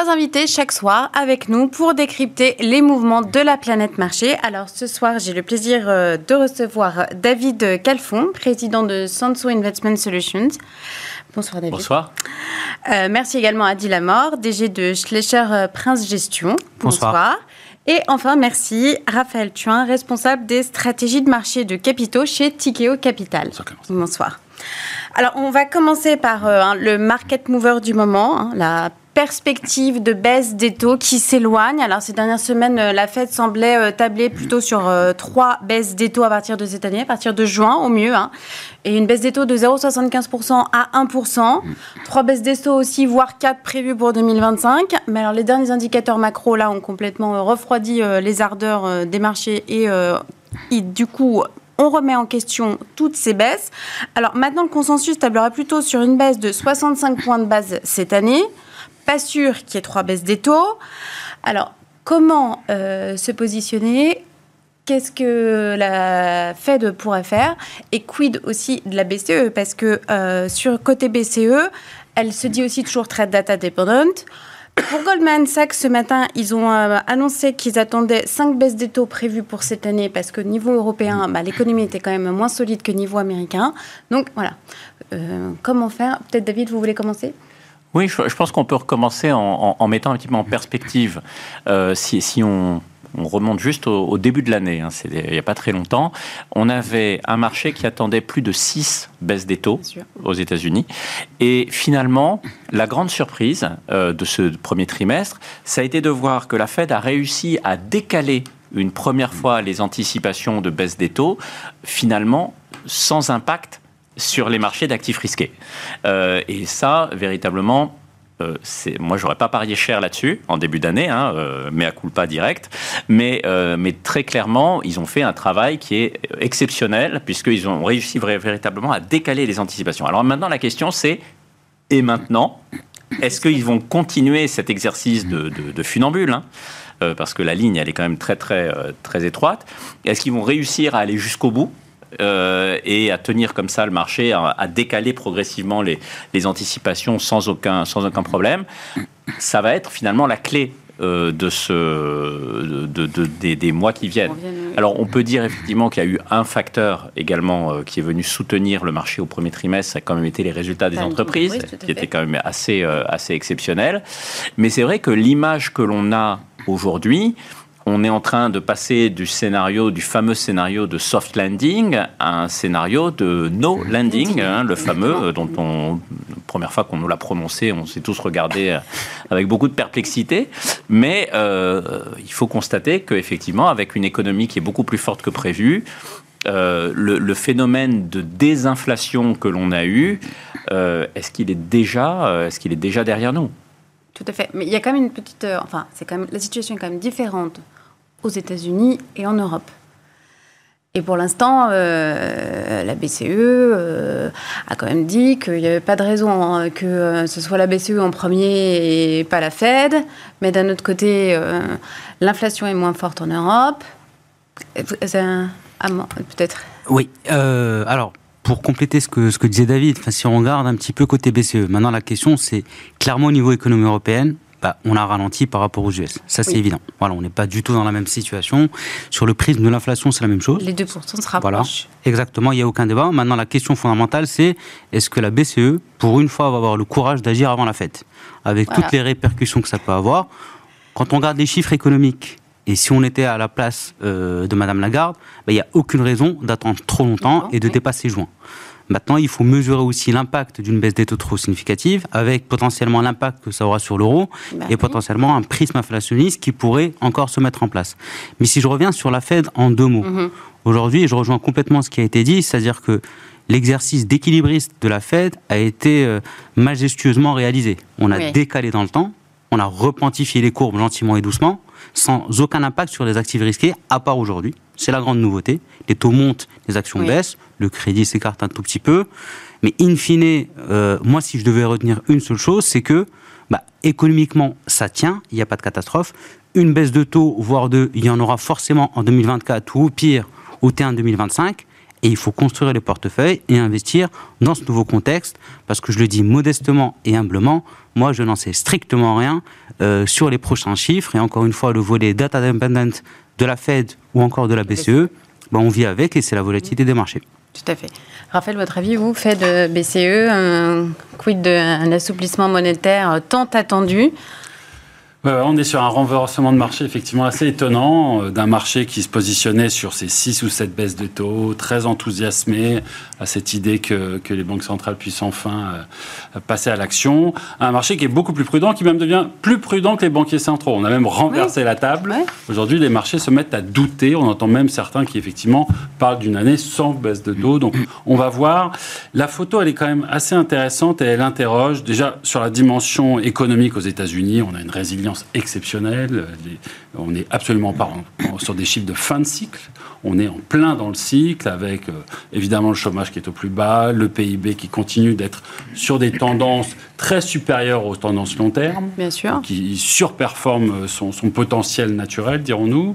3 invités chaque soir avec nous pour décrypter les mouvements de la planète marché. Alors ce soir, j'ai le plaisir de recevoir David Calfon, président de Sanso Investment Solutions. Bonsoir David. Bonsoir. Merci également à Adi Lamor, DG de Schleicher Prince Gestion. Bonsoir. Et enfin, merci Raphaël Thuin, responsable des stratégies de marché de capitaux chez Tikeo Capital. Bonsoir. Alors, on va commencer par le market mover du moment, la perspective de baisse des taux qui s'éloigne. Alors, ces dernières semaines, la Fed semblait tabler plutôt sur 3 baisses des taux à partir de cette année, à partir de juin au mieux, et une baisse des taux de 0,75% à 1%. 3 baisses des taux aussi, voire 4 prévues pour 2025. Mais alors, les derniers indicateurs macro, là, ont complètement refroidi les ardeurs des marchés et du coup, on remet en question toutes ces baisses. Alors, maintenant, le consensus tablerait plutôt sur une baisse de 65 points de base cette année. Pas sûr qu'il y ait 3 baisses des taux. Alors, comment se positionner ? Qu'est-ce que la Fed pourrait faire ? Et quid aussi de la BCE ? Parce que sur côté BCE, elle se dit aussi toujours très data dependent. Pour Goldman Sachs, ce matin, ils ont annoncé qu'ils attendaient 5 baisses des taux prévues pour cette année parce que niveau européen, l'économie était quand même moins solide que niveau américain. Donc, voilà. Comment faire ? Peut-être, David, vous voulez commencer ? Oui, je pense qu'on peut recommencer en mettant un petit peu en perspective. Si on remonte juste au début de l'année, il n'y a pas très longtemps, on avait un marché qui attendait plus de 6 baisses des taux aux États-Unis. Et finalement, la grande surprise de ce premier trimestre, ça a été de voir que la Fed a réussi à décaler une première fois les anticipations de baisse des taux, finalement sans impact sur les marchés d'actifs risqués. Et ça, véritablement, moi, j'aurais pas parié cher là-dessus en début d'année, mea culpa direct, mais très clairement, ils ont fait un travail qui est exceptionnel puisqu'ils ont réussi véritablement à décaler les anticipations. Alors maintenant, la question c'est, et maintenant, est-ce qu'ils vont continuer cet exercice de funambule, parce que la ligne, elle est quand même très, très, très étroite. Est-ce qu'ils vont réussir à aller jusqu'au bout et à tenir comme ça le marché, à décaler progressivement les anticipations sans aucun problème? Ça va être finalement la clé des mois qui viennent. Alors, on peut dire effectivement qu'il y a eu un facteur également qui est venu soutenir le marché au premier trimestre, ça a quand même été les résultats des entreprises, qui étaient quand même assez exceptionnels. Mais c'est vrai que l'image que l'on a aujourd'hui, on est en train de passer du fameux scénario de soft landing à un scénario de no landing, le fameux, dont la première fois qu'on nous l'a prononcé, on s'est tous regardés avec beaucoup de perplexité. Mais il faut constater qu'effectivement, avec une économie qui est beaucoup plus forte que prévu, le phénomène de désinflation que l'on a eu, est-ce qu'il est déjà derrière nous ? Tout à fait. Mais il y a quand même une petite... la situation est quand même différente aux États-Unis et en Europe. Et pour l'instant, la BCE a quand même dit qu'il n'y avait pas de raison que ce soit la BCE en premier et pas la Fed. Mais d'un autre côté, l'inflation est moins forte en Europe. Peut-être. Oui. Alors, pour compléter ce que disait David, si on regarde un petit peu côté BCE, maintenant la question c'est clairement au niveau économie européenne, on a ralenti par rapport aux US. Ça c'est évident. Voilà, on n'est pas du tout dans la même situation. Sur le prisme de l'inflation, c'est la même chose. Les 2% se rapprochent. Voilà, exactement, il n'y a aucun débat. Maintenant la question fondamentale c'est est-ce que la BCE, pour une fois, va avoir le courage d'agir avant la Fed, avec toutes les répercussions que ça peut avoir. Quand on regarde les chiffres économiques, et si on était à la place de Madame Lagarde, il n'y a aucune raison d'attendre trop longtemps et de dépasser juin. Maintenant, il faut mesurer aussi l'impact d'une baisse des taux trop significative, avec potentiellement l'impact que ça aura sur l'euro et potentiellement un prisme inflationniste qui pourrait encore se mettre en place. Mais si je reviens sur la Fed en 2 mots, aujourd'hui, je rejoins complètement ce qui a été dit, c'est-à-dire que l'exercice d'équilibriste de la Fed a été majestueusement réalisé. On a décalé dans le temps, on a repentifié les courbes gentiment et doucement, sans aucun impact sur les actifs risqués, à part aujourd'hui. C'est la grande nouveauté. Les taux montent, les actions baissent, le crédit s'écarte un tout petit peu. Mais in fine, moi, si je devais retenir une seule chose, c'est que économiquement, ça tient, il n'y a pas de catastrophe. Une baisse de taux, voire 2, il y en aura forcément en 2024 ou au pire, au T1 2025. Et il faut construire les portefeuilles et investir dans ce nouveau contexte, parce que je le dis modestement et humblement, moi je n'en sais strictement rien sur les prochains chiffres, et encore une fois le volet data dependent de la Fed ou encore de la BCE, on vit avec et c'est la volatilité des marchés. Tout à fait. Raphaël, votre avis, vous, Fed, BCE, quid d'un assouplissement monétaire tant attendu ? On est sur un renversement de marché effectivement assez étonnant, d'un marché qui se positionnait sur ces 6 ou 7 baisses de taux, très enthousiasmé à cette idée que les banques centrales puissent enfin passer à l'action. Un marché qui est beaucoup plus prudent, qui même devient plus prudent que les banquiers centraux. On a même renversé la table. Ouais. Aujourd'hui, les marchés se mettent à douter. On entend même certains qui effectivement parlent d'une année sans baisse de taux. Donc on va voir. La photo, elle est quand même assez intéressante et elle interroge déjà sur la dimension économique aux États-Unis. On a une résilience exceptionnelle. On n'est absolument pas sur des chiffres de fin de cycle. On est en plein dans le cycle avec évidemment le chômage qui est au plus bas, le PIB qui continue d'être sur des tendances très supérieures aux tendances long terme, bien sûr, qui surperforme son potentiel naturel, dirons-nous,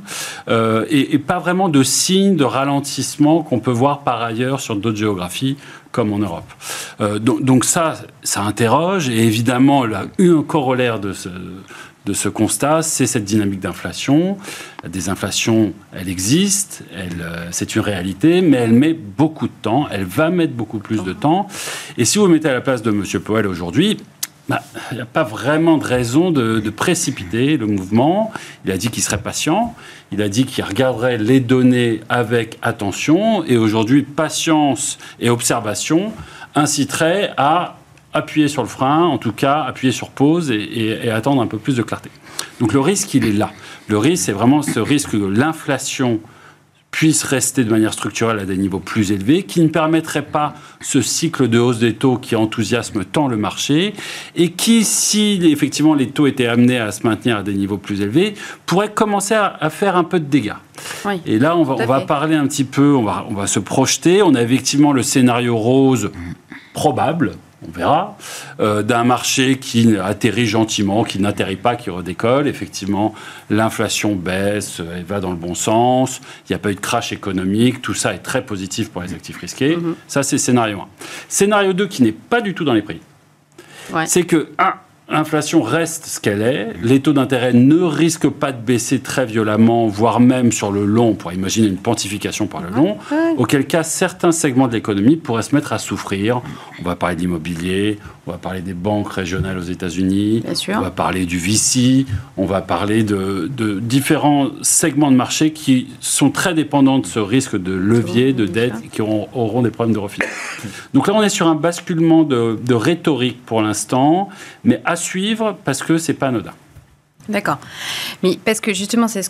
et pas vraiment de signes de ralentissement qu'on peut voir par ailleurs sur d'autres géographies comme en Europe. Donc ça interroge, et évidemment un corollaire de ce constat, c'est cette dynamique d'inflation. La désinflation, elle existe, c'est une réalité, mais elle met beaucoup de temps, elle va mettre beaucoup plus de temps. Et si vous mettez à la place de M. Powell aujourd'hui, il n'y a pas vraiment de raison de précipiter le mouvement. Il a dit qu'il serait patient, il a dit qu'il regarderait les données avec attention, et aujourd'hui, patience et observation inciteraient à appuyer sur le frein, en tout cas appuyer sur pause et attendre un peu plus de clarté. Donc le risque, il est là. Le risque, c'est vraiment ce risque que l'inflation puisse rester de manière structurelle à des niveaux plus élevés, qui ne permettrait pas ce cycle de hausse des taux qui enthousiasme tant le marché, et qui, si effectivement les taux étaient amenés à se maintenir à des niveaux plus élevés, pourrait commencer à faire un peu de dégâts. Oui, et là, on va parler un petit peu, on va se projeter. On a effectivement le scénario rose probable, on verra, d'un marché qui atterrit gentiment, qui n'atterrit pas, qui redécolle. Effectivement, l'inflation baisse, elle va dans le bon sens, il n'y a pas eu de crash économique, tout ça est très positif pour les actifs risqués. Ça, c'est scénario 1. Scénario 2, qui n'est pas du tout dans les prix, c'est que, l'inflation reste ce qu'elle est, les taux d'intérêt ne risquent pas de baisser très violemment, voire même sur le long, on pourrait imaginer une pontification par le long, auquel cas certains segments de l'économie pourraient se mettre à souffrir. On va parler de l'immobilier, on va parler des banques régionales aux États-Unis, on va parler du VC, on va parler de différents segments de marché qui sont très dépendants de ce risque de levier, de dette, et qui auront des problèmes de refinancement. Donc là, on est sur un basculement de rhétorique pour l'instant, mais à suivre parce que c'est pas anodin. D'accord. Mais parce que justement, c'est ce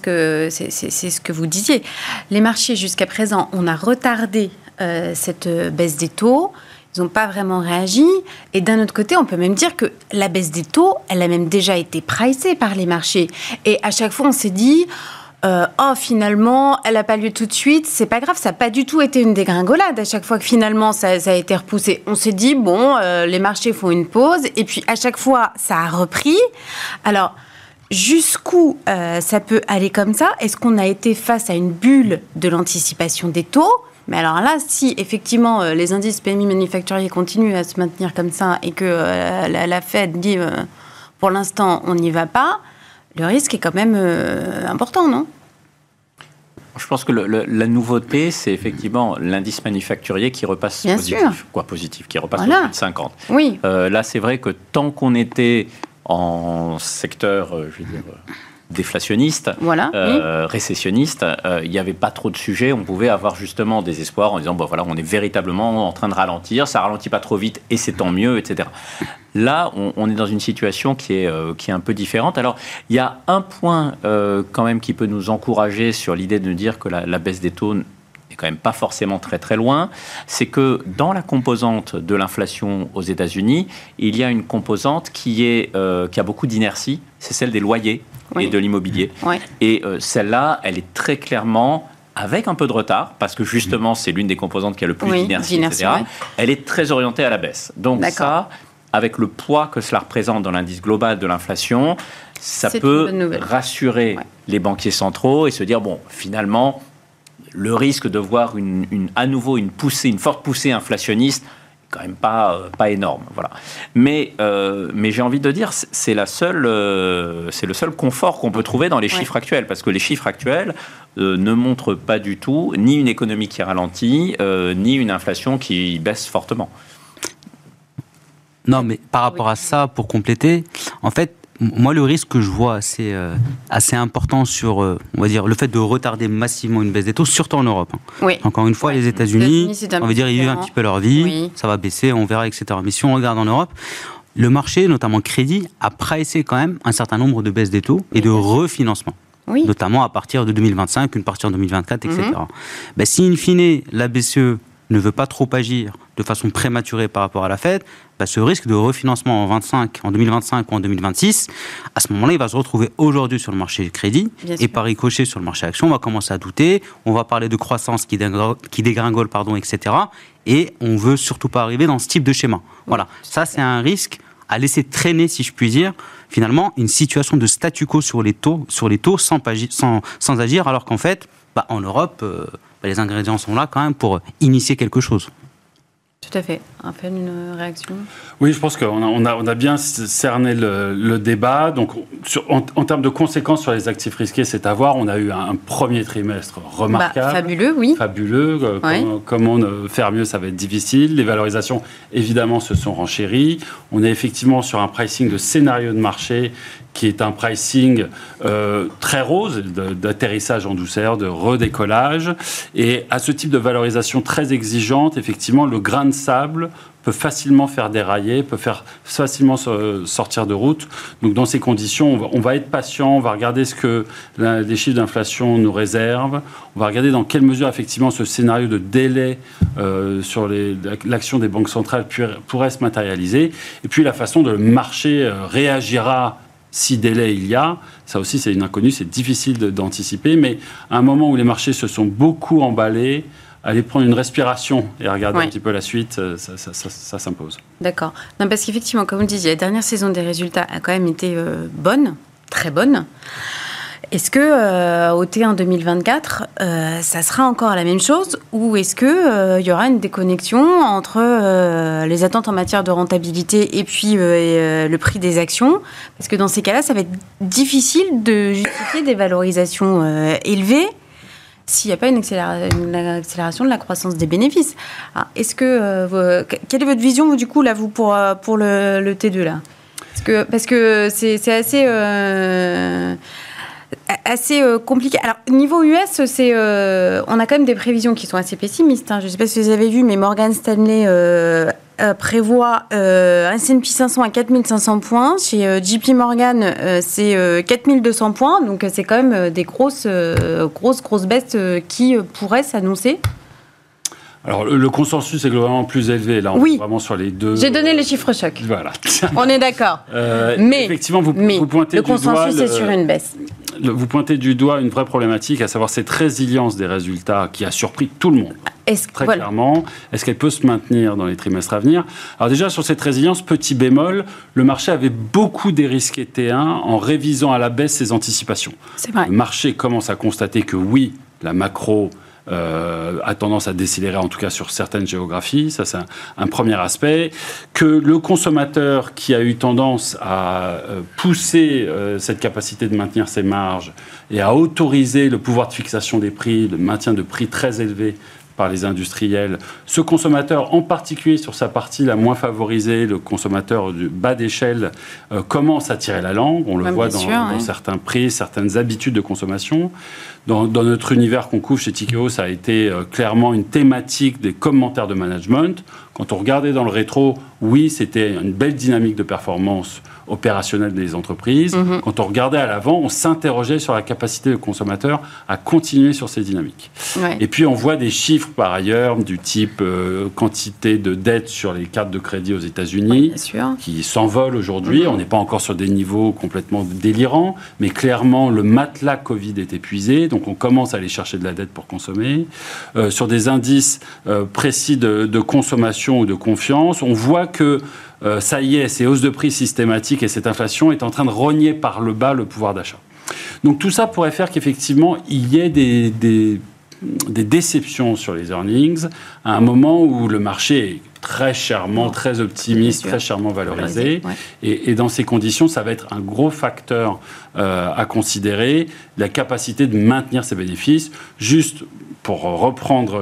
que vous disiez. Les marchés, jusqu'à présent, on a retardé cette baisse des taux. Ils n'ont pas vraiment réagi. Et d'un autre côté, on peut même dire que la baisse des taux, elle a même déjà été pricée par les marchés. Et à chaque fois, on s'est dit... finalement, elle n'a pas lieu tout de suite, c'est pas grave, ça n'a pas du tout été une dégringolade. À chaque fois que finalement ça a été repoussé, on s'est dit, les marchés font une pause, et puis à chaque fois, ça a repris. Alors, jusqu'où ça peut aller comme ça ? Est-ce qu'on a été face à une bulle de l'anticipation des taux ? Mais alors là, si effectivement les indices PMI manufacturiers continuent à se maintenir comme ça, et que la Fed dit, pour l'instant, on n'y va pas, le risque est quand même important, non ? Je pense que la nouveauté, c'est effectivement l'indice manufacturier qui repasse positif, qui repasse au-dessus de 50. Oui. Là, c'est vrai que tant qu'on était en secteur, déflationniste, récessionniste, il n'y avait pas trop de sujets. On pouvait avoir justement des espoirs en disant, on est véritablement en train de ralentir, ça ralentit pas trop vite et c'est tant mieux, etc. Là, on est dans une situation qui est un peu différente. Alors, il y a un point quand même qui peut nous encourager sur l'idée de dire que la baisse des taux n'est quand même pas forcément très très loin. C'est que dans la composante de l'inflation aux États-Unis, il y a une composante qui a beaucoup d'inertie, c'est celle des loyers et de l'immobilier. Et celle-là, elle est très clairement... avec un peu de retard, parce que justement, c'est l'une des composantes qui a le plus d'inertie, etc. Elle est très orientée à la baisse. Donc ça, avec le poids que cela représente dans l'indice global de l'inflation, ça peut rassurer les banquiers centraux et se dire, finalement, le risque de voir à nouveau une forte poussée inflationniste, quand même pas énorme, voilà. Mais j'ai envie de dire, c'est le seul confort qu'on peut trouver dans les chiffres actuels, parce que les chiffres actuels ne montrent pas du tout ni une économie qui ralentit, ni une inflation qui baisse fortement. Non, mais par rapport à ça, pour compléter, en fait, moi, le risque que je vois assez important sur, on va dire, le fait de retarder massivement une baisse des taux, surtout en Europe. Oui. Encore une fois, les États-Unis, on va dire, ils vivent un petit peu leur vie, ça va baisser, on verra, etc. Mais si on regarde en Europe, le marché, notamment crédit, a pricé quand même un certain nombre de baisses des taux et de refinancement. Oui. Notamment à partir de 2025, une partie en 2024, etc. Ben, si, in fine, la BCE ne veut pas trop agir de façon prématurée par rapport à la Fed, ce risque de refinancement en 2025 ou en 2026, à ce moment-là, il va se retrouver aujourd'hui sur le marché du crédit et par ricochet sur le marché action, on va commencer à douter, on va parler de croissance qui dégringole, etc. Et on ne veut surtout pas arriver dans ce type de schéma. Voilà, ça c'est un risque à laisser traîner, si je puis dire, finalement, une situation de statu quo sur les taux sans agir, alors qu'en fait, en Europe, les ingrédients sont là quand même pour initier quelque chose. Tout à fait. Raphaël, une réaction ? Oui, je pense qu'on a bien cerné le débat. Donc, en termes de conséquences sur les actifs risqués, c'est à voir. On a eu un premier trimestre remarquable. Fabuleux, oui. Fabuleux. Comment faire mieux, ça va être difficile. Les valorisations, évidemment, se sont renchéries. On est effectivement sur un pricing de scénario de marché qui est un pricing très rose, d'atterrissage en douceur, de redécollage. Et à ce type de valorisation très exigeante, effectivement, le grain de sable peut facilement faire dérailler, peut faire facilement sortir de route. Donc, dans ces conditions, on va être patient, on va regarder ce que les chiffres d'inflation nous réservent, on va regarder dans quelle mesure, effectivement, ce scénario de délai sur l'action des banques centrales pourrait se matérialiser. Et puis, la façon dont le marché réagira si délai il y a, ça aussi c'est une inconnue, c'est difficile d'anticiper, mais à un moment où les marchés se sont beaucoup emballés, aller prendre une respiration et regarder un petit peu la suite, ça s'impose. D'accord. Non, parce qu'effectivement, comme vous le disiez, la dernière saison des résultats a quand même été bonne, très bonne. Est-ce que au T1 2024, ça sera encore la même chose, ou est-ce que y aura une déconnexion entre les attentes en matière de rentabilité et puis le prix des actions ? Parce que dans ces cas-là, ça va être difficile de justifier des valorisations élevées s'il n'y a pas une accélération de la croissance des bénéfices. Alors, quelle est votre vision, du coup, là, vous, pour le T2 là ? Parce que c'est assez compliqué. Alors, niveau US, on a quand même des prévisions qui sont assez pessimistes. Je ne sais pas si vous avez vu, mais Morgan Stanley prévoit un S&P 500 à 4500 points. Chez JP Morgan, c'est 4200 points. Donc, c'est quand même des grosses baisses qui pourraient s'annoncer. Alors, le consensus est globalement plus élevé. Là, on est vraiment sur les deux. J'ai donné les chiffres chocs. Voilà. On est d'accord. Mais effectivement, vous pointez le consensus est sur une baisse. Vous pointez du doigt une vraie problématique, à savoir cette résilience des résultats qui a surpris tout le monde. Clairement. Est-ce qu'elle peut se maintenir dans les trimestres à venir ? Alors déjà, sur cette résilience, petit bémol, le marché avait beaucoup dérisqué T1 en révisant à la baisse ses anticipations. C'est vrai. Le marché commence à constater que oui, la macro a tendance à décélérer, en tout cas sur certaines géographies. Ça, c'est un premier aspect. Que le consommateur qui a eu tendance à pousser cette capacité de maintenir ses marges et à autoriser le pouvoir de fixation des prix, le maintien de prix très élevés par les industriels. Ce consommateur, en particulier sur sa partie la moins favorisée, le consommateur du bas d'échelle, commence à tirer la langue. On le voit dans certains prix, certaines habitudes de consommation. Dans notre univers qu'on couvre chez Tikehau, ça a été clairement une thématique des commentaires de management. Quand on regardait dans le rétro, oui, c'était une belle dynamique de performance opérationnelle des entreprises. Quand on regardait à l'avant, on s'interrogeait sur la capacité du consommateur à continuer sur ces dynamiques. Et puis, on voit des chiffres, par ailleurs, du type quantité de dettes sur les cartes de crédit aux États-Unis, qui s'envolent aujourd'hui. On n'est pas encore sur des niveaux complètement délirants, mais clairement, le matelas Covid est épuisé, donc on commence à aller chercher de la dette pour consommer. Sur des indices précis de consommation ou de confiance, on voit que ça y est, ces hausses de prix systématiques et cette inflation est en train de rogner par le bas le pouvoir d'achat. Donc tout ça pourrait faire qu'effectivement, il y ait des déceptions sur les earnings à un moment où le marché est très chèrement, très optimiste, très chèrement valorisé. Et dans ces conditions, ça va être un gros facteur à considérer, la capacité de maintenir ces bénéfices. Juste pour reprendre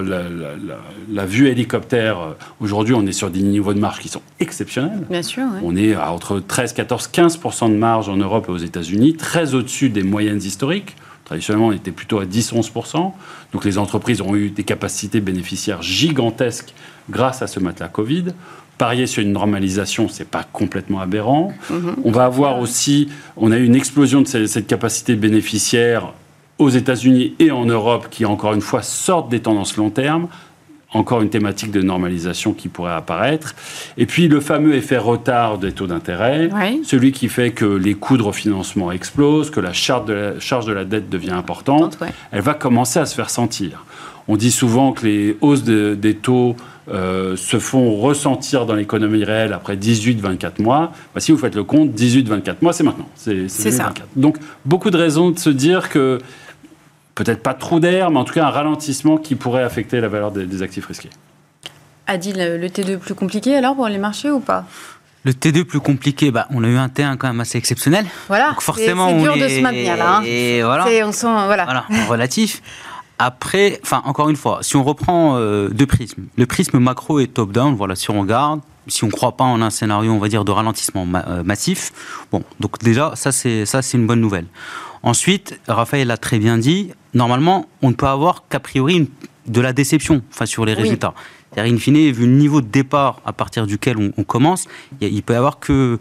la vue hélicoptère, aujourd'hui, on est sur des niveaux de marge qui sont exceptionnels. Bien sûr, oui. On est à entre 13, 14, 15% de marge en Europe et aux États-Unis, très au-dessus des moyennes historiques. Traditionnellement, on était plutôt à 10-11%. Donc, les entreprises ont eu des capacités bénéficiaires gigantesques grâce à ce matelas Covid. Parier sur une normalisation, ce n'est pas complètement aberrant. On va avoir aussi, on a eu une explosion de cette capacité bénéficiaire aux États-Unis et en Europe qui, encore une fois, sortent des tendances long terme. Encore une thématique de normalisation qui pourrait apparaître. Et puis, le fameux effet retard des taux d'intérêt, celui qui fait que les coûts de refinancement explosent, que la charge de la dette devient importante, elle va commencer à se faire sentir. On dit souvent que les hausses des taux se font ressentir dans l'économie réelle après 18-24 mois. Si vous faites le compte, 18-24 mois, c'est maintenant. C'est 2024. Ça. Donc, beaucoup de raisons de se dire que peut-être pas trop d'air, mais en tout cas un ralentissement qui pourrait affecter la valeur des actifs risqués. Adil, le T2 plus compliqué alors pour les marchés ou pas ? Le T2 plus compliqué, on a eu un T1 quand même assez exceptionnel. Voilà, donc forcément, c'est dur de se maintenir là. Et voilà, on sent, voilà, relatif. Après, encore une fois, si on reprend deux prismes, le prisme macro et top-down, si on regarde, si on ne croit pas en un scénario, on va dire, de ralentissement massif, donc déjà, ça c'est une bonne nouvelle. Ensuite, Raphaël l'a très bien dit, normalement, on ne peut avoir qu'a priori de la déception sur les résultats. C'est-à-dire, in fine, vu le niveau de départ à partir duquel on commence, il peut y avoir que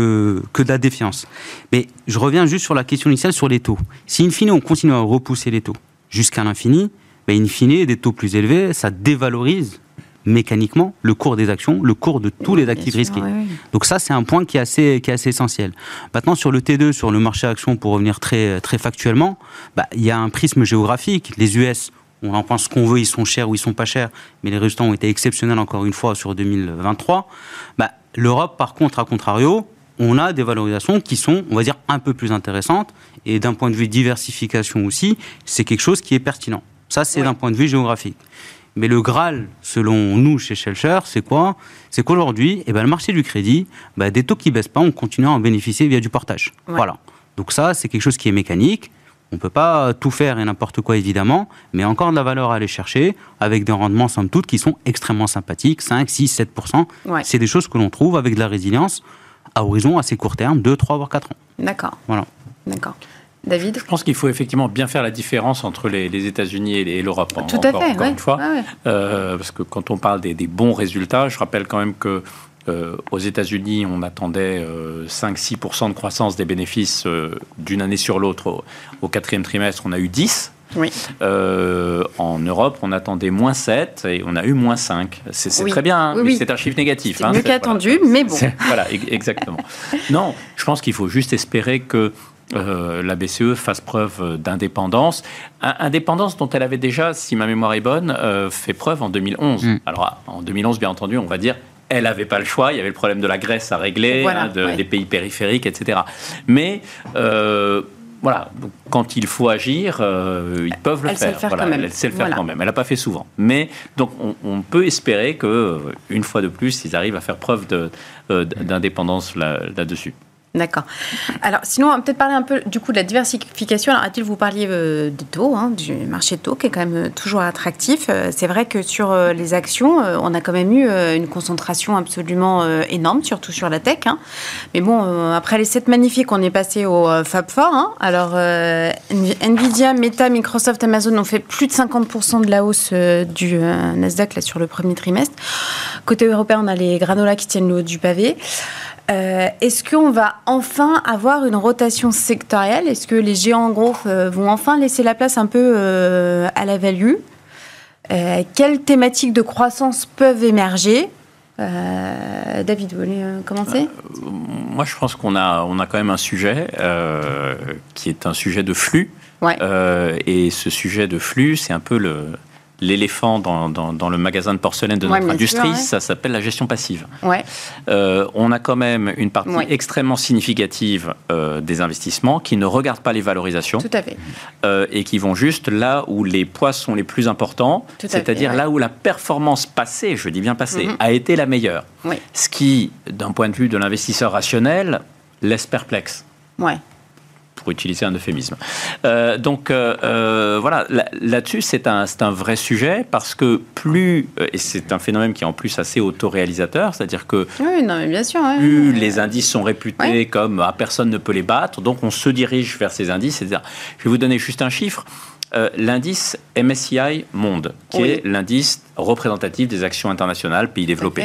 de la défiance. Mais je reviens juste sur la question initiale sur les taux. Si, in fine, on continue à repousser les taux jusqu'à l'infini, in fine, des taux plus élevés, ça dévalorise mécaniquement le cours des actions, le cours de tous les actifs risqués. Oui. Donc ça, c'est un point qui est assez essentiel. Maintenant, sur le T2, sur le marché actions, pour revenir très, très factuellement, il y a un prisme géographique. Les US, on en pense ce qu'on veut, ils sont chers ou ils sont pas chers, mais les résultats ont été exceptionnels encore une fois sur 2023. L'Europe, par contre, à contrario, on a des valorisations qui sont, on va dire, un peu plus intéressantes. Et d'un point de vue diversification aussi, c'est quelque chose qui est pertinent. Ça, c'est d'un point de vue géographique. Mais le Graal, selon nous, chez Schellcher, c'est quoi ? C'est qu'aujourd'hui, le marché du crédit, des taux qui ne baissent pas, on continue à en bénéficier via du portage. Ouais. Voilà. Donc ça, c'est quelque chose qui est mécanique. On ne peut pas tout faire et n'importe quoi, évidemment, mais encore de la valeur à aller chercher, avec des rendements, somme toute, qui sont extrêmement sympathiques, 5, 6, 7%. Ouais. C'est des choses que l'on trouve avec de la résilience à horizon assez court terme, 2, 3, voire 4 ans. D'accord. Voilà. D'accord. David ? Je pense qu'il faut effectivement bien faire la différence entre les États-Unis et l'Europe. Tout à fait, encore une fois. Parce que quand on parle des bons résultats, je rappelle quand même que aux États-Unis, on attendait 5-6% de croissance des bénéfices d'une année sur l'autre. Au quatrième trimestre, on a eu 10%. Oui. En Europe, on attendait -7 et on a eu -5. C'est très bien, mais c'est un chiffre négatif. C'est mieux qu'attendu, mais bon. Voilà, exactement. Non, je pense qu'il faut juste espérer que la BCE fasse preuve d'indépendance. Indépendance dont elle avait déjà, si ma mémoire est bonne, fait preuve en 2011. Alors, en 2011, bien entendu, on va dire elle n'avait pas le choix. Il y avait le problème de la Grèce à régler, des pays périphériques, etc. Mais voilà, donc, quand il faut agir, ils peuvent le faire. Elle sait le faire quand même. Elle n'a pas fait souvent. Mais donc, on peut espérer qu'une fois de plus, ils arrivent à faire preuve d'indépendance là-dessus. D'accord. Alors, sinon, on va peut-être parler un peu du coup de la diversification. Alors, Adil, vous parliez des taux, du marché de taux, qui est quand même toujours attractif. C'est vrai que sur les actions, on a quand même eu une concentration absolument énorme, surtout sur la tech. Mais bon, après les 7 magnifiques, on est passé au Fab Four. Alors, Nvidia, Meta, Microsoft, Amazon ont fait plus de 50% de la hausse du Nasdaq là, sur le premier trimestre. Côté européen, on a les granolas qui tiennent le haut du pavé. Est-ce qu'on va enfin avoir une rotation sectorielle ? Est-ce que les géants en gros vont enfin laisser la place un peu à la value ? Quelles thématiques de croissance peuvent émerger ? David, vous voulez commencer ? Moi, je pense qu'on a quand même un sujet qui est un sujet de flux. Ouais. Et ce sujet de flux, c'est un peu l'éléphant dans le magasin de porcelaine de notre industrie, ça s'appelle la gestion passive. Ouais. On a quand même une partie extrêmement significative des investissements qui ne regardent pas les valorisations. Tout à fait. Et qui vont juste là où les poids sont les plus importants, c'est-à-dire là où la performance passée, je dis bien passée, a été la meilleure. Oui. Ce qui, d'un point de vue de l'investisseur rationnel, laisse perplexe. Ouais. Pour utiliser un euphémisme. Donc voilà, là-dessus, c'est un vrai sujet parce que et c'est un phénomène qui est en plus assez autoréalisateur, c'est-à-dire que bien sûr, plus les indices sont réputés comme personne ne peut les battre, donc on se dirige vers ces indices. C'est-à-dire, je vais vous donner juste un chiffre. L'indice MSCI Monde, qui est l'indice représentatif des actions internationales, pays développés.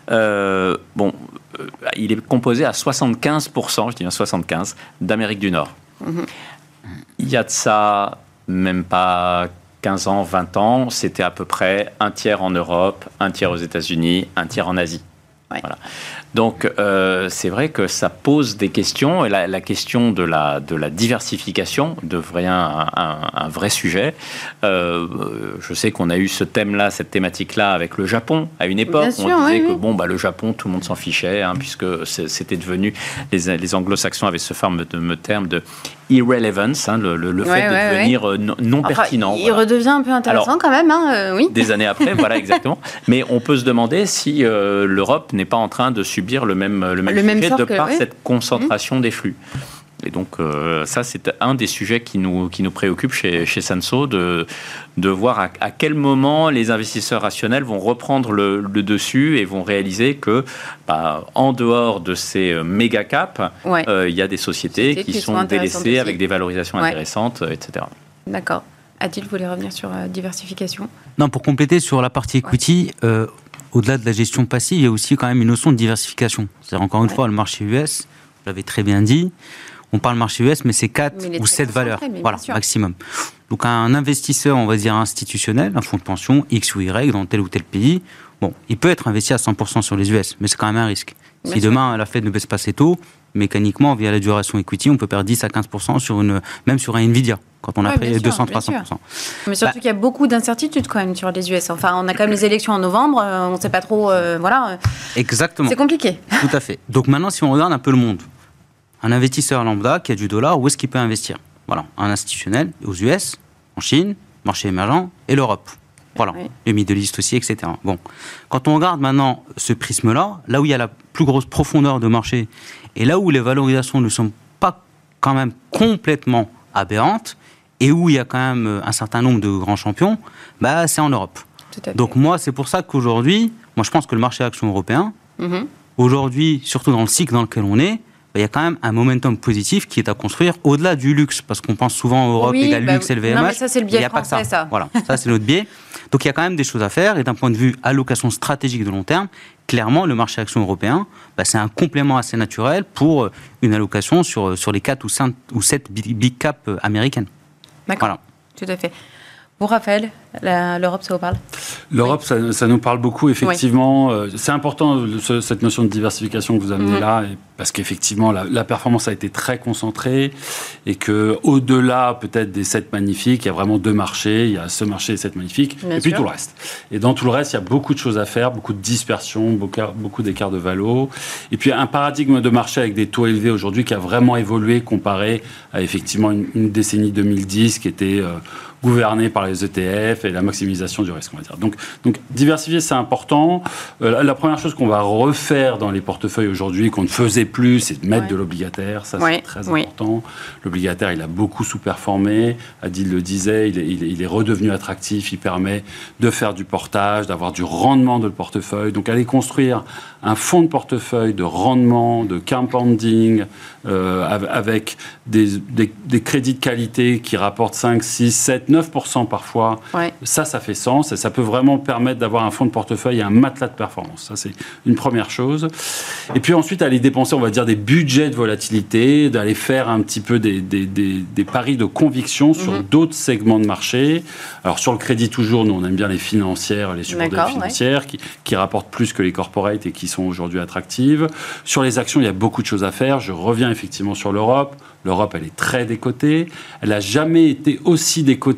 Il est composé à 75%, je dis bien 75%, d'Amérique du Nord. Il y a de ça même pas 15 ans, 20 ans, c'était à peu près un tiers en Europe, un tiers aux États-Unis, un tiers en Asie. Voilà. Donc, c'est vrai que ça pose des questions, et la question de la diversification devient un vrai sujet. Je sais qu'on a eu ce thème-là, cette thématique-là avec le Japon à une époque. On disait que le Japon, tout le monde s'en fichait, puisque c'était devenu, les anglo-saxons avaient ce fameux terme de irrelevance, le fait de devenir non pertinent. Il redevient un peu intéressant quand même, oui. Des années après, voilà, exactement. Mais on peut se demander si l'Europe n'est pas en train de subir le même sujet de par cette concentration des flux. Et donc, ça, c'est un des sujets qui nous préoccupe chez Sansot, de voir à quel moment les investisseurs rationnels vont reprendre le dessus et vont réaliser que, en dehors de ces méga caps, il y a des sociétés qui sont délaissées aussi, avec des valorisations intéressantes, etc. D'accord. Adil, vous voulez revenir sur diversification ? Non, pour compléter sur la partie equity, au-delà de la gestion passive, il y a aussi quand même une notion de diversification. C'est-à-dire, encore une fois, le marché US, vous l'avez très bien dit, on parle marché US, mais c'est 4 ou 7 valeurs, maximum. Donc, un investisseur, on va dire institutionnel, un fonds de pension, X ou Y, dans tel ou tel pays, il peut être investi à 100% sur les US, mais c'est quand même un risque. Si demain, la Fed ne baisse pas ses taux, mécaniquement, via la duration equity, on peut perdre 10 à 15% même sur un Nvidia, quand on a pris 200-300%. Mais surtout qu'il y a beaucoup d'incertitudes quand même sur les US. Enfin, on a quand même les élections en novembre, on ne sait pas trop, Exactement. C'est compliqué. Tout à fait. Donc maintenant, si on regarde un peu le monde, un investisseur lambda qui a du dollar, où est-ce qu'il peut investir ? Voilà, un institutionnel aux US, en Chine, marché émergent, et l'Europe. Voilà, le Middle East aussi, etc. Bon, quand on regarde maintenant ce prisme-là, là où il y a la plus grosse profondeur de marché, et là où les valorisations ne sont pas quand même complètement aberrantes, et où il y a quand même un certain nombre de grands champions, c'est en Europe. Donc moi, c'est pour ça qu'aujourd'hui, je pense que le marché action européen, aujourd'hui, surtout dans le cycle dans lequel on est, il y a quand même un momentum positif qui est à construire au-delà du luxe, parce qu'on pense souvent en Europe égale luxe, LVMH. Non, mais ça, c'est le biais français, ça. Voilà, ça, c'est notre biais. Donc, il y a quand même des choses à faire, et d'un point de vue allocation stratégique de long terme, clairement, le marché action européen, c'est un complément assez naturel pour une allocation sur les 4 ou 7 big cap américaines. D'accord, tout à fait. Pour Raphaël, l'Europe, ça vous parle ? L'Europe, ça nous parle beaucoup, effectivement. C'est important, cette notion de diversification que vous amenez là, parce qu'effectivement, la performance a été très concentrée, et qu'au-delà, peut-être, des 7 magnifiques, il y a vraiment 2 marchés. Il y a ce marché et 7 magnifiques, puis tout le reste. Et dans tout le reste, il y a beaucoup de choses à faire, beaucoup de dispersion, beaucoup d'écarts de valo. Et puis, un paradigme de marché avec des taux élevés aujourd'hui qui a vraiment évolué comparé à, effectivement, une décennie 2010 qui était gouverné par les ETF et la maximisation du risque, on va dire. Donc diversifier, c'est important. La première chose qu'on va refaire dans les portefeuilles aujourd'hui, qu'on ne faisait plus, c'est de mettre de l'obligataire. Ça, c'est très important. L'obligataire, il a beaucoup sous-performé. Adil le disait, il est redevenu attractif. Il permet de faire du portage, d'avoir du rendement de le portefeuille. Donc, aller construire un fonds de portefeuille de rendement, de compounding, avec des crédits de qualité qui rapportent 5, 6, 7, 9% parfois. Ça fait sens, et ça peut vraiment permettre d'avoir un fonds de portefeuille et un matelas de performance. Ça, c'est une première chose. Et puis ensuite, aller dépenser, on va dire, des budgets de volatilité, d'aller faire un petit peu des paris de conviction sur d'autres segments de marché. Alors, sur le crédit, toujours, nous, on aime bien les financières, les subordonnées financières, qui rapportent plus que les corporates et qui sont aujourd'hui attractives. Sur les actions, il y a beaucoup de choses à faire. Je reviens effectivement sur l'Europe. L'Europe, elle est très décotée. Elle n'a jamais été aussi décotée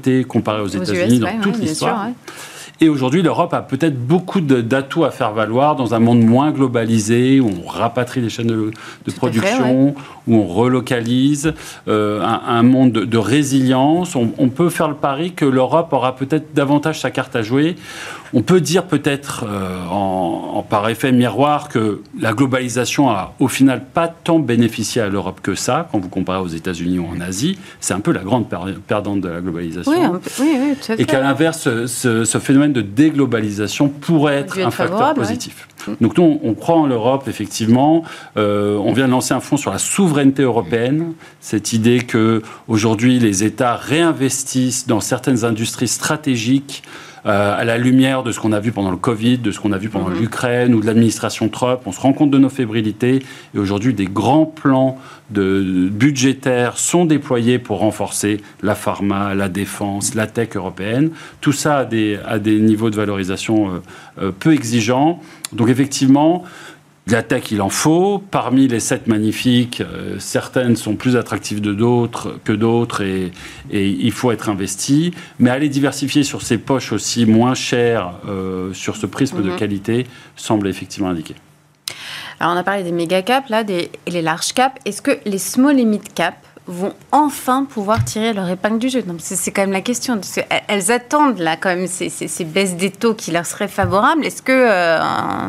côté comparé aux États-Unis dans toute l'histoire. Et aujourd'hui, l'Europe a peut-être beaucoup d'atouts à faire valoir dans un monde moins globalisé, où on rapatrie les chaînes de production, où on relocalise, un monde de résilience. On peut faire le pari que l'Europe aura peut-être davantage sa carte à jouer. On peut dire peut-être, par effet miroir, que la globalisation a au final pas tant bénéficié à l'Europe que ça, quand vous comparez aux États-Unis ou en Asie. C'est un peu la grande perdante de la globalisation. Oui, tout à fait. Et qu'à l'inverse, ce phénomène de déglobalisation pourrait être un facteur positif. Donc nous, on croit en l'Europe, effectivement. On vient de lancer un fonds sur la souveraineté européenne. Cette idée qu'aujourd'hui, les États réinvestissent dans certaines industries stratégiques à la lumière de ce qu'on a vu pendant le Covid, de ce qu'on a vu pendant l'Ukraine ou de l'administration Trump. On se rend compte de nos fébrilités. Et aujourd'hui, des grands plans budgétaires sont déployés pour renforcer la pharma, la défense, la tech européenne. Tout ça a des niveaux de valorisation peu exigeants. Donc effectivement, de la tech, il en faut. Parmi les 7 magnifiques, certaines sont plus attractives que d'autres et il faut être investi. Mais aller diversifier sur ces poches aussi moins chères, sur ce prisme de qualité, semble effectivement indiqué. Alors on a parlé des méga caps là, et les large caps. Est-ce que les small et mid caps vont enfin pouvoir tirer leur épingle du jeu? C'est quand même la question. Parce qu'elles attendent là quand même ces baisses des taux qui leur seraient favorables. Est-ce que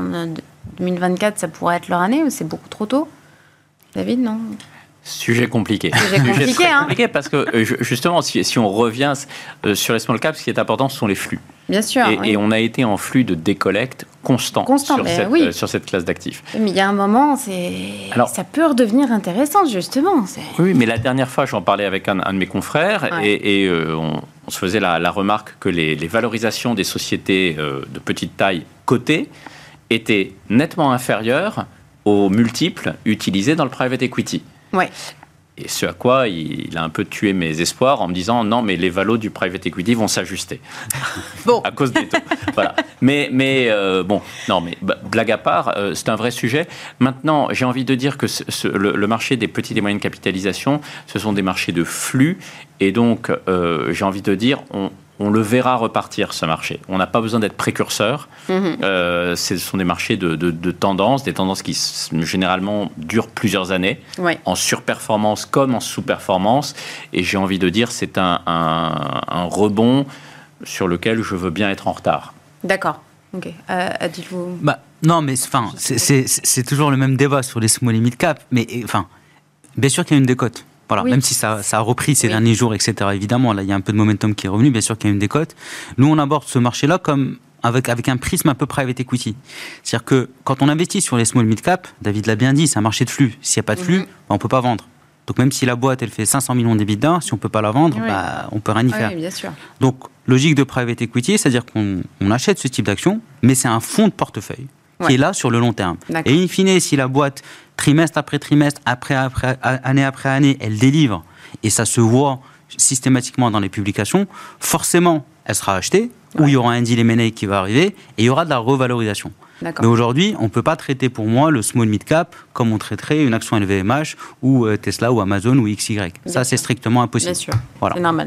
2024, ça pourrait être leur année ou c'est beaucoup trop tôt? David, non? Sujet compliqué. Compliqué parce que justement, si on revient sur les small caps, ce qui est important, ce sont les flux. Bien sûr. Et on a été en flux de décollecte constant sur cette classe d'actifs. Mais il y a un moment, ça peut redevenir intéressant, justement. Oui, mais la dernière fois, j'en parlais avec un de mes confrères et on se faisait la remarque que les valorisations des sociétés de petite taille cotées étaient nettement inférieures aux multiples utilisés dans le private equity. Ouais. Et ce à quoi il a un peu tué mes espoirs en me disant non, mais les valos du private equity vont s'ajuster à cause des taux. Voilà. Mais blague à part, c'est un vrai sujet. Maintenant, j'ai envie de dire que le marché des petites et moyennes capitalisations, ce sont des marchés de flux. Et donc, j'ai envie de dire, on le verra repartir, ce marché. On n'a pas besoin d'être précurseur. Ce sont des marchés de tendances, des tendances qui généralement durent plusieurs années, en surperformance comme en sous-performance. Et j'ai envie de dire, c'est un rebond sur lequel je veux bien être en retard. D'accord. Ok. Dites-vous. Non, mais c'est toujours le même débat sur les small et mid cap. Mais bien sûr qu'il y a une décote. Voilà, même si ça a repris ces derniers jours, etc. Évidemment, là, il y a un peu de momentum qui est revenu. Bien sûr qu'il y a une décote. Nous, on aborde ce marché-là comme avec un prisme un peu private equity. C'est-à-dire que quand on investit sur les small mid-cap, David l'a bien dit, c'est un marché de flux. S'il n'y a pas de flux, on ne peut pas vendre. Donc même si la boîte, elle fait 500 millions d'EBITDA, si on ne peut pas la vendre, on ne peut rien y faire. Bien sûr. Donc, logique de private equity, c'est-à-dire qu'on achète ce type d'action, mais c'est un fonds de portefeuille qui est là sur le long terme. Et in fine, si la boîte, trimestre après trimestre, année après année, elle délivre, et ça se voit systématiquement dans les publications, forcément, elle sera achetée, ou il y aura un deal M&A qui va arriver, et il y aura de la revalorisation. Mais aujourd'hui, on ne peut pas traiter pour moi le small mid-cap comme on traiterait une action LVMH, ou Tesla, ou Amazon, ou XY. Ça, c'est strictement impossible. Bien sûr, c'est normal.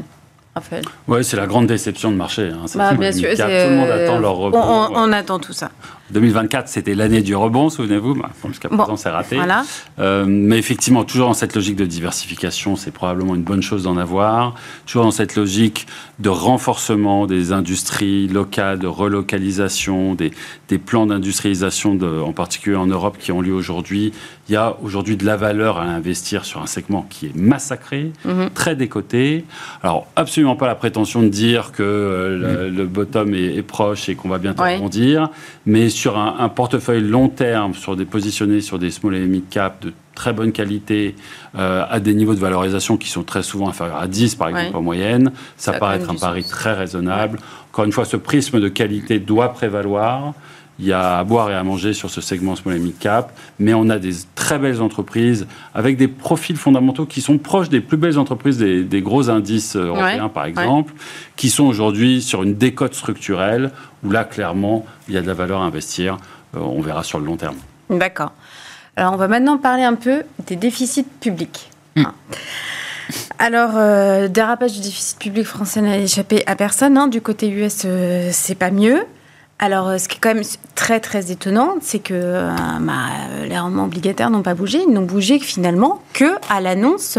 Oui, c'est la grande déception de marché. Bien sûr, tout le monde attend leur rebond. On attend tout ça. 2024, c'était l'année du rebond, souvenez-vous. Jusqu'à présent, c'est raté. Voilà. Mais effectivement, toujours dans cette logique de diversification, c'est probablement une bonne chose d'en avoir. Toujours dans cette logique de renforcement des industries locales, de relocalisation, des plans d'industrialisation, en particulier en Europe, qui ont lieu aujourd'hui. Il y a aujourd'hui de la valeur à investir sur un segment qui est massacré, très décoté. Alors, absolument pas la prétention de dire que le bottom est proche et qu'on va bientôt rebondir, mais sur un portefeuille long terme, positionné sur des small et mid cap de très bonne qualité, à des niveaux de valorisation qui sont très souvent inférieurs à 10, par exemple, en moyenne, ça paraît être un pari très raisonnable. Encore une fois, ce prisme de qualité doit prévaloir. Il y a à boire et à manger sur ce segment small et mid cap, mais on a des très belles entreprises avec des profils fondamentaux qui sont proches des plus belles entreprises des gros indices européens, par exemple, qui sont aujourd'hui sur une décote structurelle où là, clairement, il y a de la valeur à investir. On verra sur le long terme. D'accord. Alors, on va maintenant parler un peu des déficits publics. Alors, dérapage du déficit public français n'a échappé à personne. Hein. Du côté US, c'est pas mieux. Alors, ce qui est quand même très, très étonnant, c'est que les rendements obligataires n'ont pas bougé. Ils n'ont bougé finalement qu'à l'annonce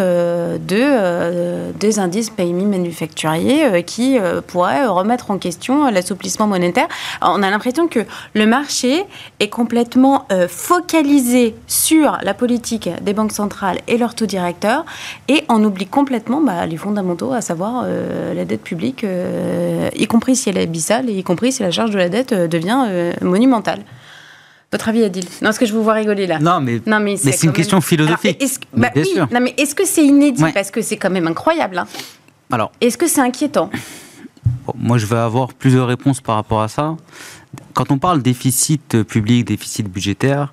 des indices PMI manufacturiers qui pourraient remettre en question l'assouplissement monétaire. Alors, on a l'impression que le marché est complètement focalisé sur la politique des banques centrales et leurs taux directeurs et on oublie complètement les fondamentaux, à savoir la dette publique, y compris si elle est abyssale et y compris si la charge de la dette devient monumentale. Votre avis, Adil? Non, est-ce que je vous vois rigoler là? Non, mais c'est une question philosophique. Alors, bien sûr. Non, mais est-ce que c'est inédit? Parce que c'est quand même incroyable. Hein. Alors, est-ce que c'est inquiétant? Moi, je vais avoir plusieurs réponses par rapport à ça. Quand on parle déficit public, déficit budgétaire,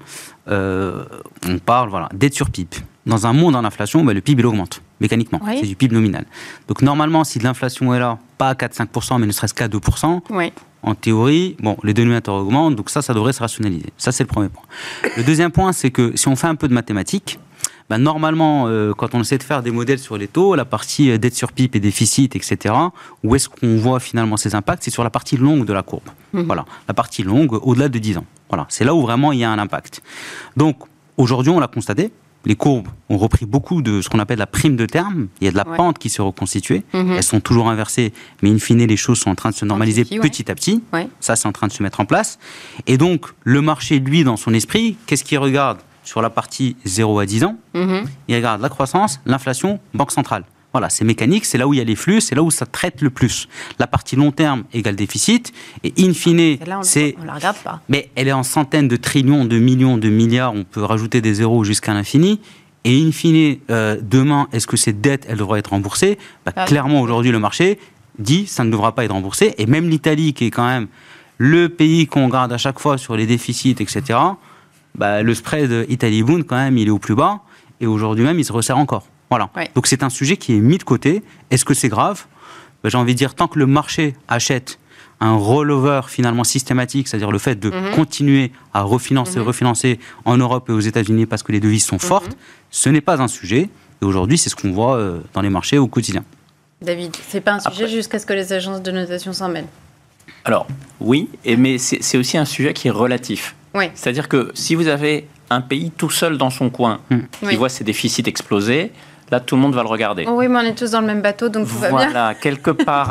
on parle dette sur PIB. Dans un monde en inflation, le PIB il augmente mécaniquement. Oui. C'est du PIB nominal. Donc normalement, si l'inflation est là, pas à 4-5%, mais ne serait-ce qu'à 2%, oui. En théorie, les dénominateurs augmentent, donc ça devrait se rationaliser. Ça, c'est le premier point. Le deuxième point, c'est que si on fait un peu de mathématiques, normalement, quand on essaie de faire des modèles sur les taux, la partie dette sur PIB et déficit, etc., où est-ce qu'on voit finalement ces impacts? C'est sur la partie longue de la courbe. Voilà, la partie longue, au-delà de 10 ans. Voilà, c'est là où vraiment il y a un impact. Donc, aujourd'hui, on l'a constaté, les courbes ont repris beaucoup de ce qu'on appelle la prime de terme. Il y a de la pente qui s'est reconstituée. Elles sont toujours inversées, mais in fine, les choses sont en train de se normaliser petit à petit. Ouais. Ça, c'est en train de se mettre en place. Et donc, le marché, lui, dans son esprit, qu'est-ce qu'il regarde sur la partie 0 à 10 ans? Il regarde la croissance, l'inflation, banque centrale. Voilà, c'est mécanique, c'est là où il y a les flux, c'est là où ça traite le plus. La partie long terme égale déficit, et in fine, on la regarde pas. Mais elle est en centaines de trillions, de millions, de milliards, on peut rajouter des zéros jusqu'à l'infini, et in fine, demain, est-ce que cette dette, elle devra être remboursée? Clairement, aujourd'hui, le marché dit, ça ne devra pas être remboursé, et même l'Italie, qui est quand même le pays qu'on regarde à chaque fois sur les déficits, etc., le spread Italie-Bund, quand même, il est au plus bas, et aujourd'hui même, il se resserre encore. Voilà. Ouais. Donc c'est un sujet qui est mis de côté. Est-ce que c'est grave? J'ai envie de dire, tant que le marché achète un rollover finalement systématique, c'est-à-dire le fait de continuer à refinancer en Europe et aux États-Unis parce que les devises sont fortes, ce n'est pas un sujet. Et aujourd'hui, c'est ce qu'on voit dans les marchés au quotidien. David, c'est pas un sujet jusqu'à ce que les agences de notation s'en mêlent? Alors, oui, mais c'est aussi un sujet qui est relatif. Oui. C'est-à-dire que si vous avez un pays tout seul dans son coin qui voit ses déficits exploser, là, tout le monde va le regarder. Oui, mais on est tous dans le même bateau, donc tout va bien. Voilà, quelque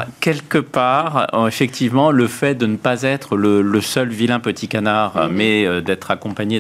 part, effectivement, le fait de ne pas être le seul vilain petit canard, mais d'être accompagné,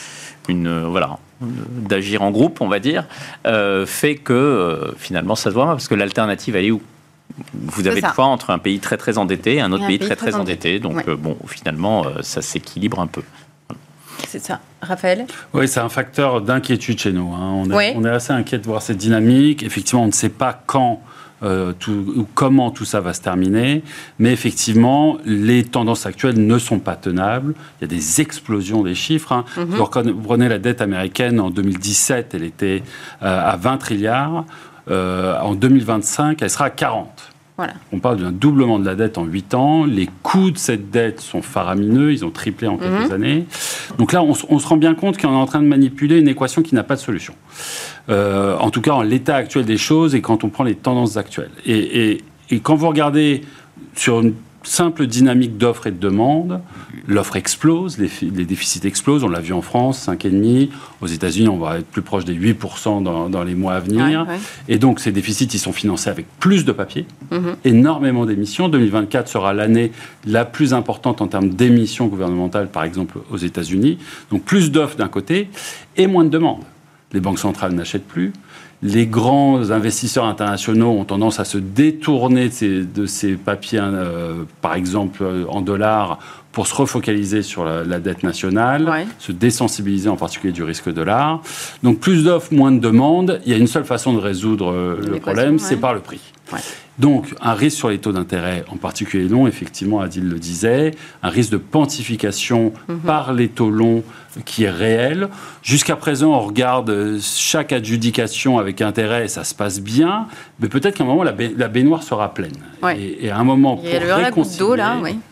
d'agir en groupe, on va dire, fait que finalement, ça se voit, parce que l'alternative, elle est où? Vous avez le choix entre un pays très très endetté et un autre pays très très endetté. Donc, finalement, ça s'équilibre un peu. C'est ça. Raphaël? Oui, c'est un facteur d'inquiétude chez nous. Hein. On est assez inquiet de voir cette dynamique. Effectivement, on ne sait pas quand ou comment tout ça va se terminer. Mais effectivement, les tendances actuelles ne sont pas tenables. Il y a des explosions des chiffres. Hein. Vous prenez la dette américaine en 2017, elle était à 20 trilliards. En 2025, elle sera à 40. Voilà. On parle d'un doublement de la dette en 8 ans. Les coûts de cette dette sont faramineux. Ils ont triplé en quelques années. Donc là, on se rend bien compte qu'on est en train de manipuler une équation qui n'a pas de solution. En tout cas, en l'état actuel des choses et quand on prend les tendances actuelles. Et quand vous regardez sur une simple dynamique d'offre et de demande, l'offre explose, les déficits explosent. On l'a vu en France, 5,5. Aux États-Unis, on va être plus proche des 8% dans les mois à venir. Ouais. Et donc, ces déficits, ils sont financés avec plus de papier, énormément d'émissions. 2024 sera l'année la plus importante en termes d'émissions gouvernementales, par exemple, aux États-Unis. Donc, plus d'offres d'un côté et moins de demandes. Les banques centrales n'achètent plus. Les grands investisseurs internationaux ont tendance à se détourner de ces papiers, par exemple en dollars, pour se refocaliser sur la dette nationale, se désensibiliser en particulier du risque dollar. Donc plus d'offres, moins de demandes. Il y a une seule façon de résoudre le problème, c'est par le prix. Ouais. Donc, un risque sur les taux d'intérêt, en particulier longs, effectivement, Adil le disait, un risque de pontification par les taux longs qui est réel. Jusqu'à présent, on regarde chaque adjudication avec intérêt et ça se passe bien, mais peut-être qu'à un moment, la baignoire sera pleine. Ouais. Et à un moment, pour réconcilier... d'eau, là, oui.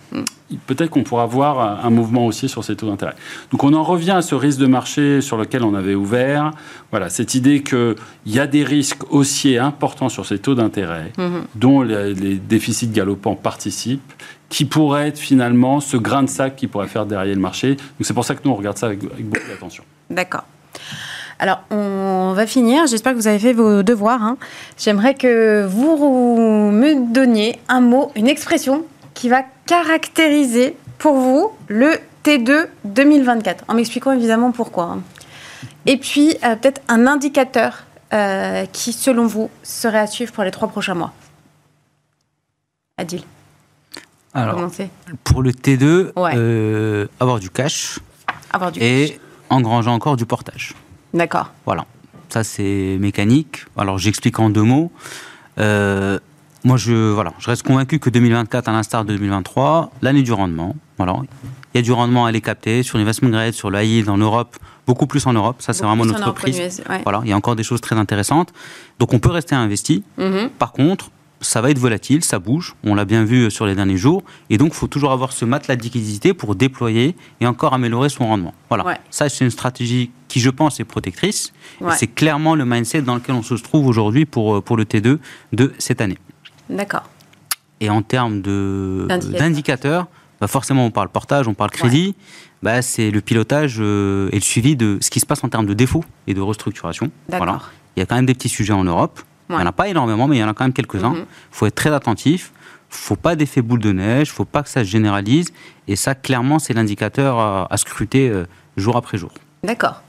peut-être qu'on pourra avoir un mouvement haussier sur ces taux d'intérêt. Donc on en revient à ce risque de marché sur lequel on avait ouvert. Voilà, cette idée qu'il y a des risques haussiers importants sur ces taux d'intérêt, dont les déficits galopants participent, qui pourrait être finalement ce grain de sac qui pourrait faire dérailler le marché. Donc c'est pour ça que nous, on regarde ça avec beaucoup d'attention. D'accord. Alors, on va finir. J'espère que vous avez fait vos devoirs. J'aimerais que vous me donniez un mot, une expression qui va caractériser pour vous le T2 2024, en m'expliquant évidemment pourquoi. Et puis, peut-être un indicateur qui, selon vous, serait à suivre pour les 3 prochains mois. Adil. Alors, pour le T2, avoir du cash et engranger encore du portage. D'accord. Voilà, ça c'est mécanique. Alors j'explique en 2 mots. Moi je reste convaincu que 2024, à l'instar de 2023, l'année du rendement. Voilà. Il y a du rendement à aller capter sur l'investment grade, sur le high yield en Europe, beaucoup plus en Europe. Ça c'est vraiment notre prise. Voilà, il y a encore des choses très intéressantes. Donc on peut rester investi. Par contre, ça va être volatile, ça bouge, on l'a bien vu sur les derniers jours, et donc il faut toujours avoir ce matelas de liquidité pour déployer et encore améliorer son rendement. Voilà, ça c'est une stratégie qui je pense est protectrice, et c'est clairement le mindset dans lequel on se trouve aujourd'hui pour le T2 de cette année. D'accord. Et en termes d'indicateurs, forcément on parle portage, on parle crédit, c'est le pilotage et le suivi de ce qui se passe en termes de défauts et de restructuration. Voilà. Il y a quand même des petits sujets en Europe. Il n'y en a pas énormément, mais il y en a quand même quelques-uns. Il faut être très attentif. Il ne faut pas d'effet boule de neige. Il ne faut pas que ça se généralise. Et ça, clairement, c'est l'indicateur à scruter jour après jour. D'accord.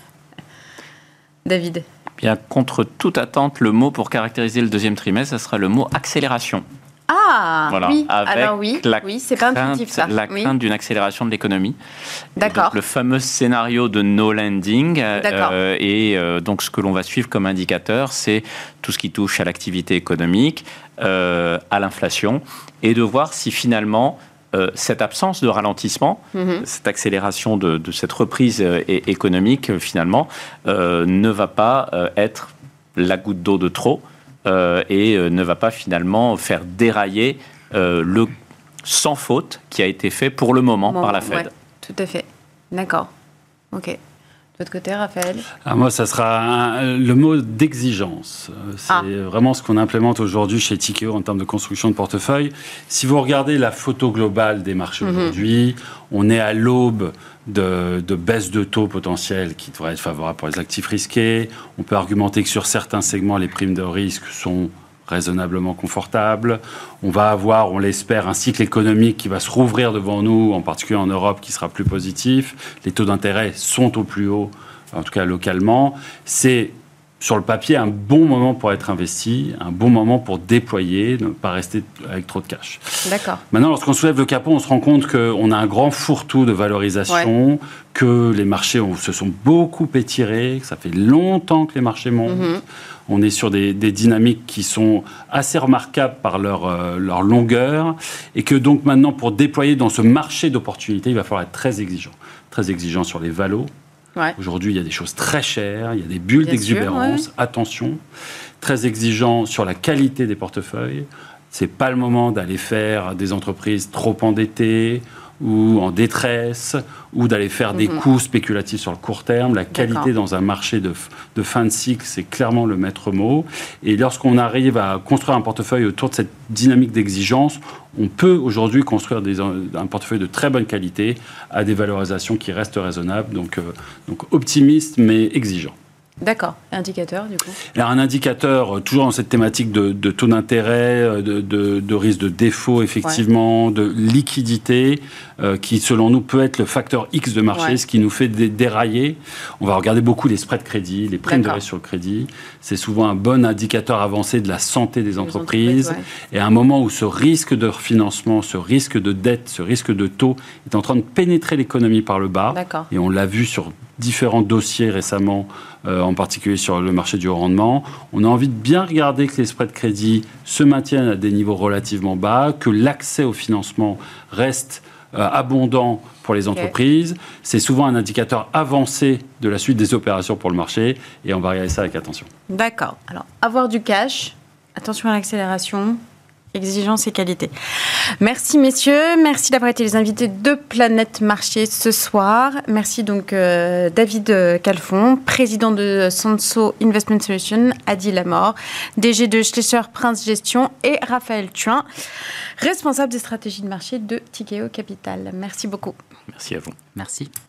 David. Bien, contre toute attente, le mot pour caractériser le 2e trimestre, ça sera le mot accélération. Ah, voilà, oui. Avec alors oui, c'est pas intuitif ça. La crainte d'une accélération de l'économie. D'accord. Donc, le fameux scénario de no landing. Donc ce que l'on va suivre comme indicateur, c'est tout ce qui touche à l'activité économique, à l'inflation, et de voir si finalement cette absence de ralentissement, cette accélération de cette reprise économique, finalement, ne va pas être la goutte d'eau de trop. Et ne va pas finalement faire dérailler le sans faute qui a été fait pour le moment par la Fed. Ouais, tout à fait. D'accord. Ok. De votre côté, Raphaël ? Moi, ça sera le mot d'exigence. C'est vraiment ce qu'on implémente aujourd'hui chez Tikehau en termes de construction de portefeuille. Si vous regardez la photo globale des marchés aujourd'hui, on est à l'aube de baisse de taux potentiels qui devraient être favorables pour les actifs risqués. On peut argumenter que sur certains segments, les primes de risque sont raisonnablement confortables. On va avoir, on l'espère, un cycle économique qui va se rouvrir devant nous, en particulier en Europe, qui sera plus positif. Les taux d'intérêt sont au plus haut, en tout cas localement. C'est sur le papier un bon moment pour être investi, un bon moment pour déployer, ne pas rester avec trop de cash. D'accord. Maintenant, lorsqu'on soulève le capot, on se rend compte qu'on a un grand fourre-tout de valorisation, que les marchés se sont beaucoup étirés, que ça fait longtemps que les marchés montent. On est sur des dynamiques qui sont assez remarquables par leur longueur, et que donc maintenant, pour déployer dans ce marché d'opportunités, il va falloir être très exigeant. Très exigeant sur les valos. Aujourd'hui, il y a des choses très chères, il y a des bulles d'exubérance, attention, très exigeant sur la qualité des portefeuilles. Ce n'est pas le moment d'aller faire des entreprises trop endettées ou en détresse, ou d'aller faire des coups spéculatifs sur le court terme. La qualité dans un marché de fin de cycle, c'est clairement le maître mot. Et lorsqu'on arrive à construire un portefeuille autour de cette dynamique d'exigence, on peut aujourd'hui construire un portefeuille de très bonne qualité à des valorisations qui restent raisonnables. Donc optimiste, mais exigeant. D'accord. Indicateur, du coup ? Alors, un indicateur, toujours dans cette thématique de taux d'intérêt, de risque de défaut, effectivement, de liquidité, qui, selon nous, peut être le facteur X de marché, ce qui nous fait dérailler. On va regarder beaucoup les spreads crédit, les primes de risque sur le crédit. C'est souvent un bon indicateur avancé de la santé des entreprises. Et à un moment où ce risque de refinancement, ce risque de dette, ce risque de taux est en train de pénétrer l'économie par le bas, et on l'a vu sur différents dossiers récemment, en particulier sur le marché du haut rendement. On a envie de bien regarder que les spreads crédit se maintiennent à des niveaux relativement bas, que l'accès au financement reste abondant pour les entreprises. C'est souvent un indicateur avancé de la suite des opérations pour le marché, et on va regarder ça avec attention. D'accord. Alors, avoir du cash, attention à l'accélération, Exigence et qualité. Merci messieurs, merci d'avoir été les invités de Planète Marché ce soir. Merci donc David Calfon, président de Sanso Investment Solutions, Adi Lamort, DG de Schleicher Prince Gestion et Raphaël Thuin, responsable des stratégies de marché de Tikeo Capital. Merci beaucoup. Merci à vous. Merci.